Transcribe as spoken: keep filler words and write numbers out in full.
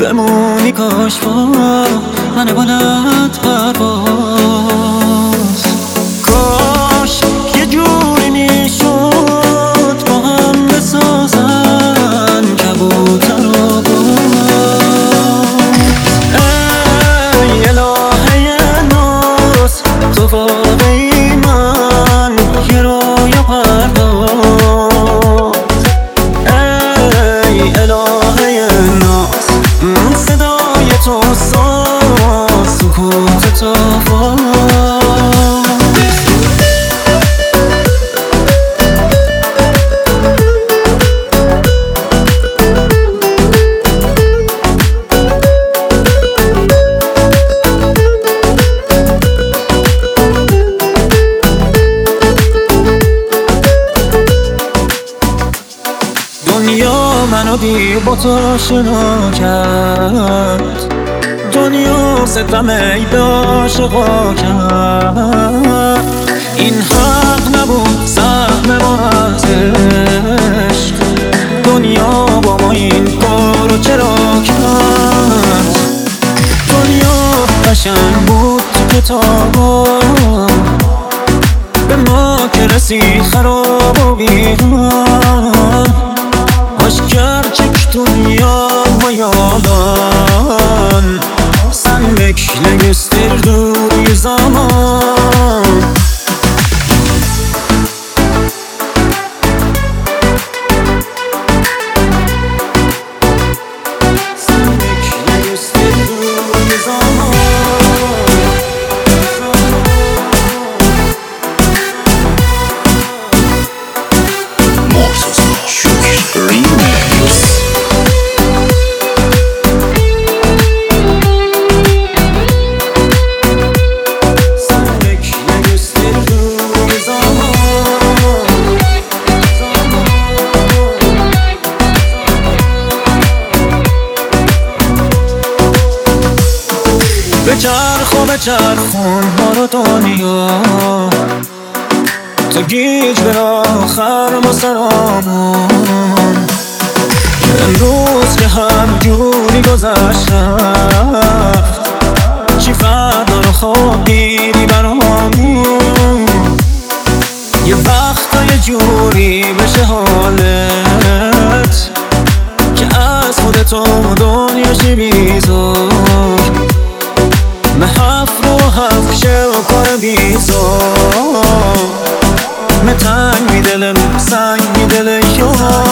بمونی کاش با من بلند پرواز. کاش یه جوری میشد با هم بسازن کبوتر و باز. ای الهه ناز تو واقعی من یه رویا پرداز. ای الهه ناز صدای تو ساز سکوت تو دنیا منو بی با تو آشنا کرد، دنیا ستم ای به عاشقا کرد. این حق نبود سهم ما از عشق، دنیا با ما این کارو چرا کرد؟ دنیا قشنگ بود تو کتابا، به ما که رسید خراب و بیرون. Gerçek dünya yalan, sen bekle gösterdiği zaman. Sen bekle gösterdiği zaman. بچرخ و بچرخون ما رو دنیا تا گیج به آخر ما سرامون. امروز که هم جوری گذشت رفت، چی فردا رو خواب دیدی برامون. یه وقتا یه جوری بشه حالت که از خودتو دنیاشی بیزار. محف رو حف شه و کار بیزار، متنگ می دلم سنگ می دل یار.